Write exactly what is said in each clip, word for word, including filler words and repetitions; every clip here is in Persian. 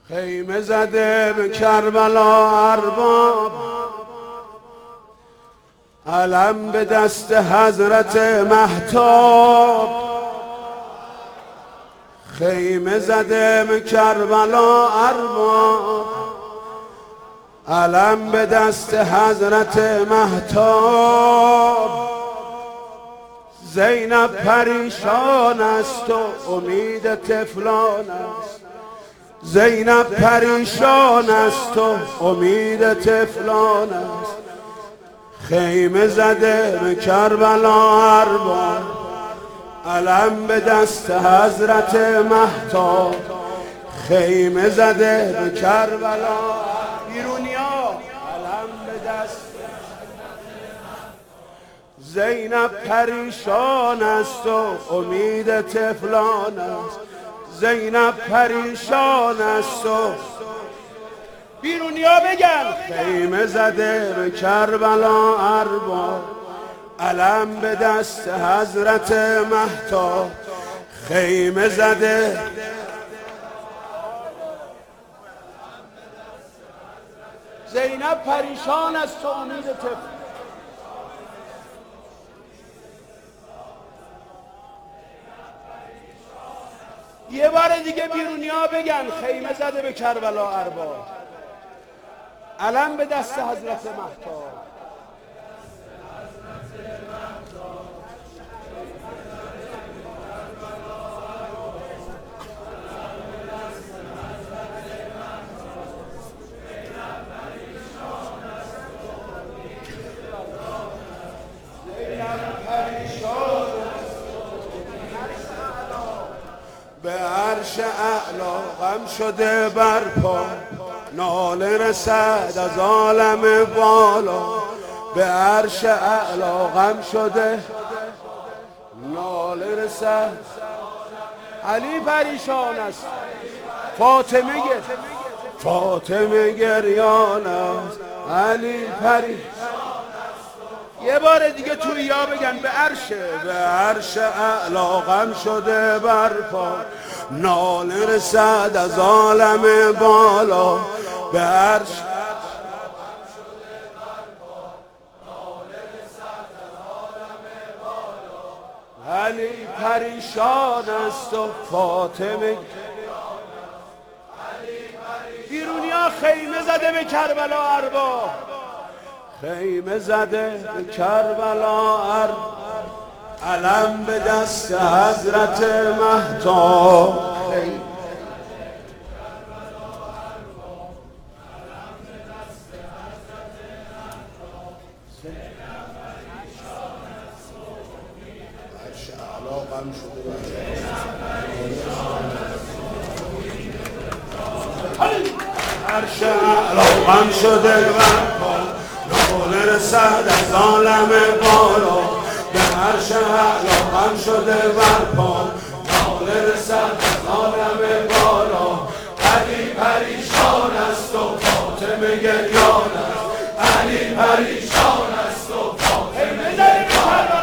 خیمه زده به کربلا ارباب، علم به دست حضرت مهتاب. خیمه زده به کربلا ارباب، علم به دست حضرت مهتاب. زینب پریشان است و امید طفلان است، زینب پریشان است و امید طفلان است. خیمه زده به کربلا ارباب، علم به دست حضرت مهتاب. خیمه زده به کربلا بیرونیا، علم به دست. زینب پریشان است و امید طفلان است، زینب پریشان است و بیرونیا بگن. خیمه زده به کربلا ارباب، علم به دست حضرت مهتاب. خیمه زده زینب پریشان است و امید طفل. یه بار دیگه بیرونیا بگن خیمه زده به کربلا ارباب، علم به دست حضرت مهتاب. به عرش اعلا غم شده برپا، ناله رسد از عالم بالا. به عرش اعلا غم شده ناله رسد. علی پریشان است، فاطمه گر فاطمه گریان است، علی پریشان. یه بار دیگه توی یا بگن به عرش به عرش اعلا غم شده برپا، ناله رسد از عالم بالا. به عرش علی پریشان است و فاطمه. بیرونیا خیمه زده به کربلا ارباب، خیمه زده به کربلا ارباب، علم به دست حضرت مهتاب. عرش اعلا غم شده برپا، ناله رسد از عالم بالا. به عرش اعلا غم شده برپا، ناله رسد از عالم بالا. علی پریشان است و فاطمه گریان است، علی پریشان است و فاطمه گریان است.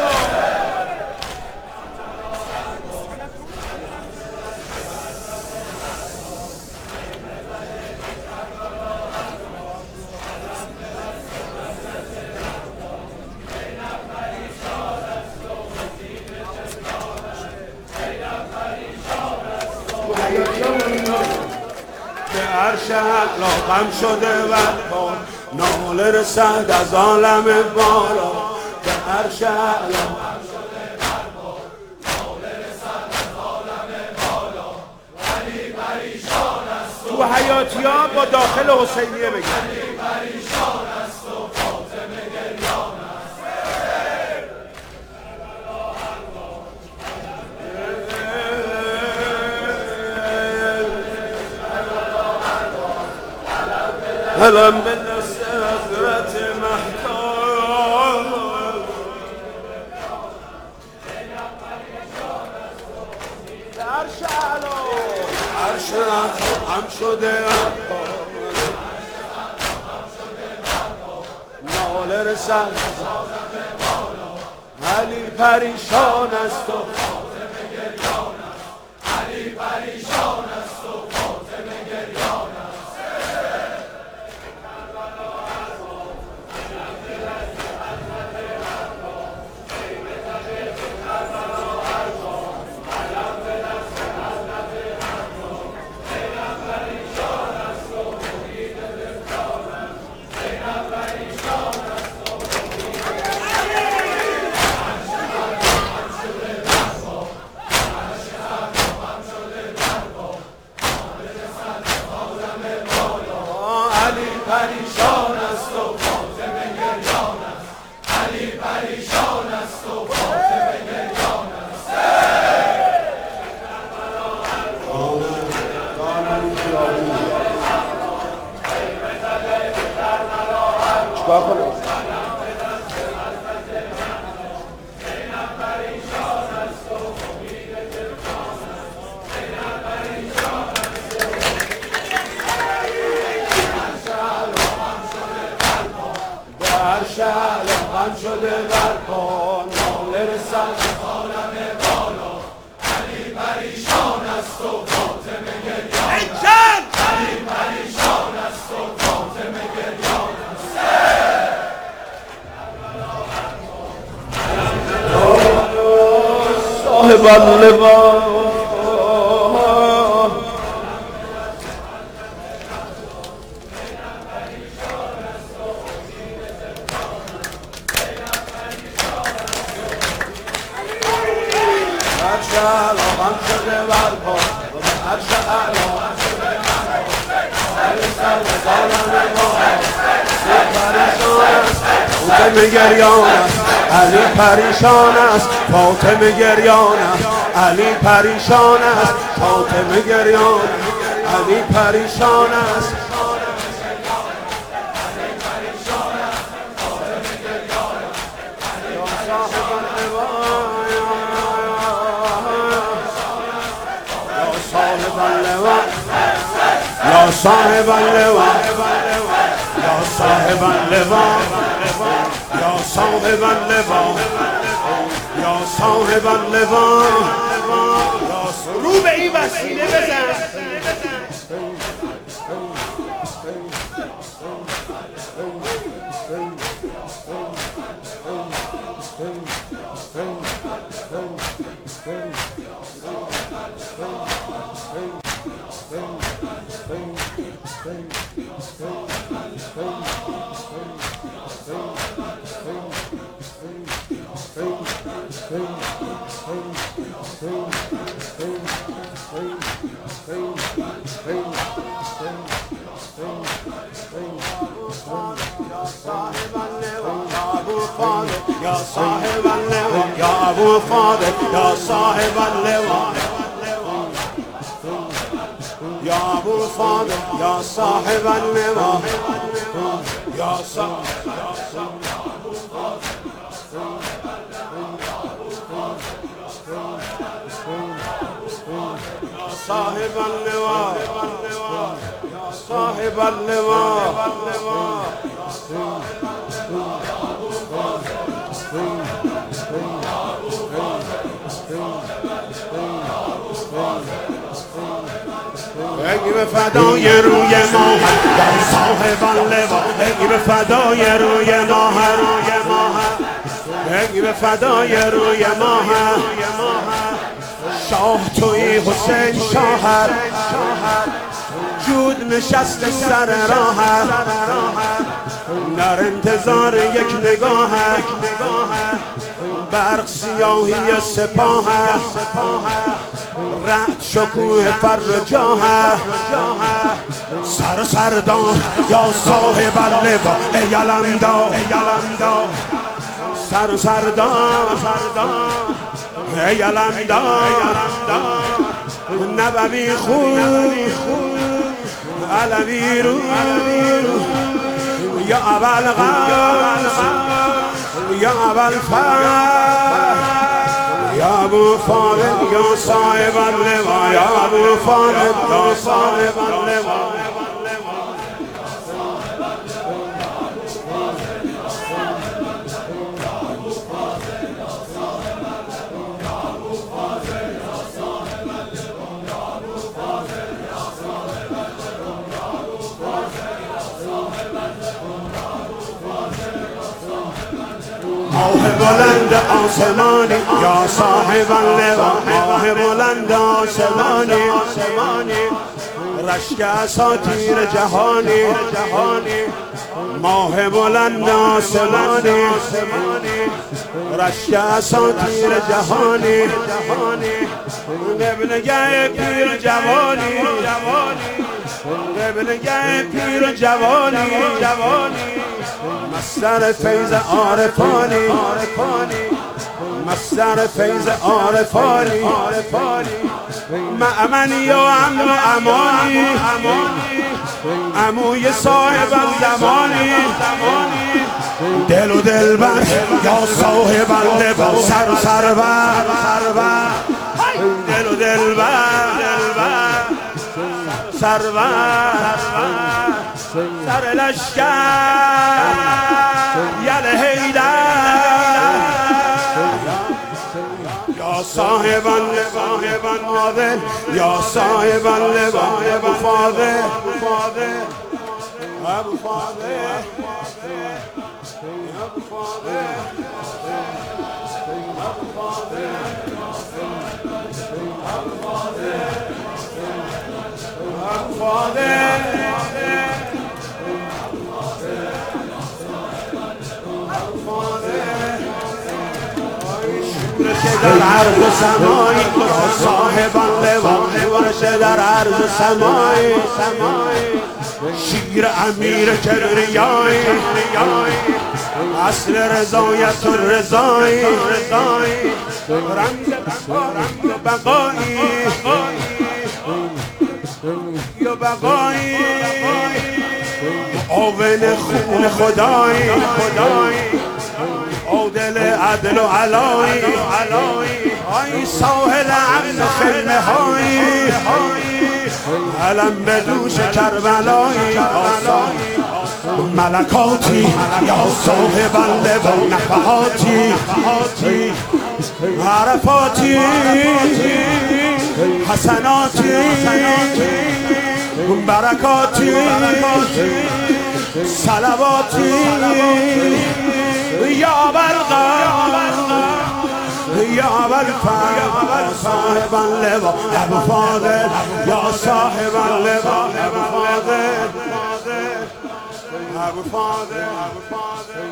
به عرش اعلا غم شده برپا، ناله رسد از عالم بالا. به عرش اعلا غم شده برپا، ناله رسد از عالم بالا. علی پریشان است و حیاتیا با داخل حسینیه بگن علی پریشان است و فاطمه گریان است. علم به دست حضرت مهتاب، عرش اعلا عرش غم شده ناله رسد. علی پریشان است و فاطمه گریان است، علی پریشان است و فاطمه گریان است. چیکار کنم؟ در شهر غم شده برپا ناله رسد عالم بالا علی پریشان است و فاطمه گریان است علی پریشان است و فاطمه گریان است صاحب اللوا غم شده برپا و به عرش اعلا سر سر سالم فاطمه گریان است علی پریشان است فاطمه گریان است علی پریشان است فاطمه گریان علی پریشان است یا صاحب اللوا یا صاحب اللوا یا صاحب اللوا یا صاحب اللوا رو به این وسیله بزن یا صاحب اللوا یا ابو فاضل یا صاحب اللوا یا ابو فاضل یا صاحب اللوا یا صاحب صاحب اللوا یا صاحب اللوا بگی به فدای روی ماه یا صاحب اللوا بگی به فدای روی ماه روی ماه بگی به فدای روی ماه شاه توی حسین شاهر جود نشست سر راه در انتظار یک نگاه برق سیاهی سپاه رعد شکوه فر جاه سر سردان یا صاحب اللوا ای علمدار سر سردان ای علمدار نبوی خون علوی رو یا اول غاز یا اول فر یا ابو فاضل یا صاحب اللوا یا ابو فاضل یا صاحب اللوا ماه بلند آسمانی یا صاحب اللوا ماه بلند آسمانی رشک اساطیر جهانی ماه بلند آسمانی رشک اساطیر جهانی قبلگه پیر جوانی قبلگه پیر جوانی مصدر فیض عارفانی مصدر فیض عارفانی مأمنی و امن و امانی عموی صاحب الزمانی دل و دلبر یا صاحب اللباس سر و سرور دل و دلبر سرور سر لشکر یل حیدر یا صاحب اللباس عادل یا صاحب اللباس ابو فاضل ابو فاضل ابو فاضل در عرض و سمایی صاحب اللباس در عرض و سمایی شیر امیر کبریایی اصل رضایت و رضایی رنگ بقایی یا بقایی آون خون خدایی عادل عدل و علایی آی ساحل امن خیمه هایی علم به دوش کربلایی ملکاتی یا صاحب اللباس نفحاتی عرفاتی حسناتی برکاتی صلواتی یا برقا یا بالفضل صاحب اللباس ابو فاضل یا صاحب اللباس ابو فاضل ابو فاضل ابو فاضل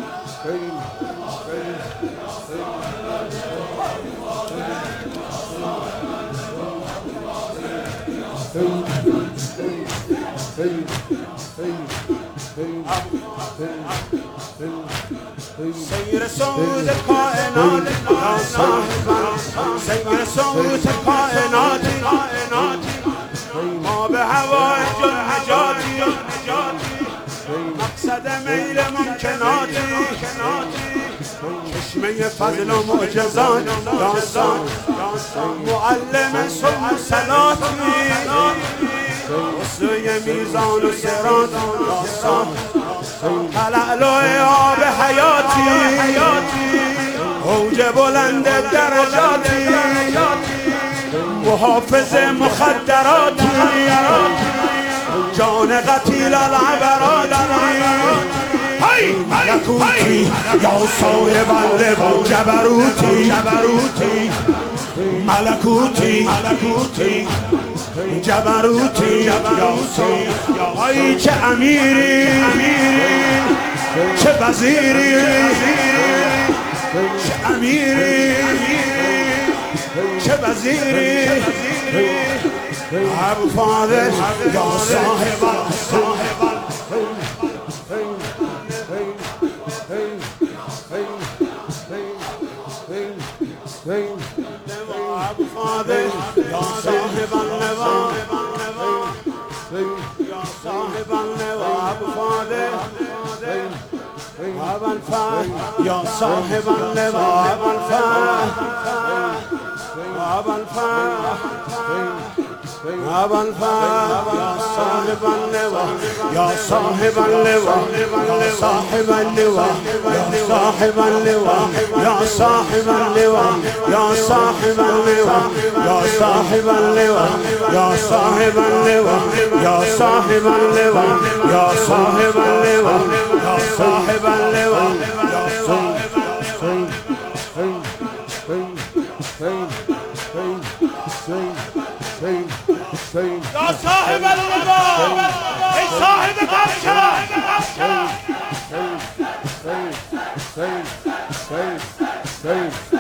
سیر سود کائنات یا صاحب سیر سود کائنات ما به هوای جل نجاتی مقصد میل ممکناتی چشمه فضل و معجزات معلم صلح صلاتی سوی میزان و صراط تلالو آب حیاتی اوج بلند درجاتی محافظ مخدراتی جان قتیل العبراتی ملکوتی یا صاحب اللباس جبروتی ملکوتی جبروتی آی چه امیری چه وزیری چه امیری چه وزیری ابو فاضل یا صاحب ابو فاضل یا صاحب اللباس یا صاحب اللباس ابو فاضل ابو الفضل یا صاحب اللباس ابو الفضل ابو الفضل ابو الفضل یا صاحب اللواء یا صاحب اللواء یا صاحب اللواء یا صاحب اللواء یا صاحب اللواء یا صاحب اللواء یا صاحب اللواء یا صاحب اللواء یا صاحب اللواء یا صاحب اللواء یا صاحب اللواء یا يا صاحب اللواء اي صاحب القرشة